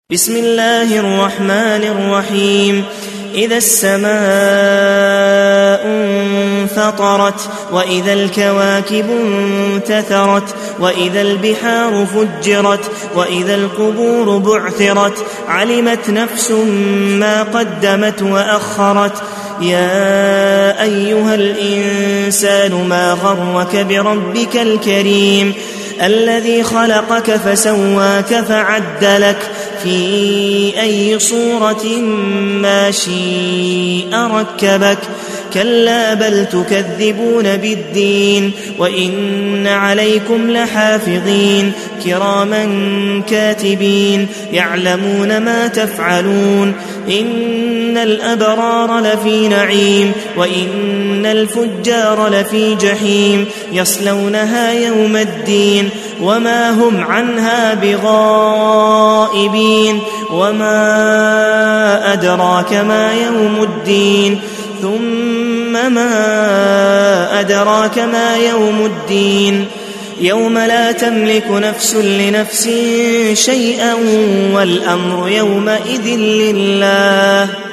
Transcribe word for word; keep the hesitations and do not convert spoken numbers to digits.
بسم الله الرحمن الرحيم إذا السماء انفطرت وإذا الكواكب انتثرت وإذا البحار فجرت وإذا القبور بعثرت علمت نفس ما قدمت وأخرت يا أيها الإنسان ما غرك بربك الكريم الذي خلقك فسواك فعدلك في أي صورة ما شاء ركبك كلا بل تكذبون بالدين وإن عليكم لحافظين كراما كاتبين يعلمون ما تفعلون إن الأبرار لفي نعيم وإن الفجار لفي جحيم يصلونها يوم الدين وما هم عنها بغائبين وما أدراك ما يوم الدين ثم ما أدراك ما يوم الدين يوم لا تملك نفس لنفس شيئا والأمر يومئذ لله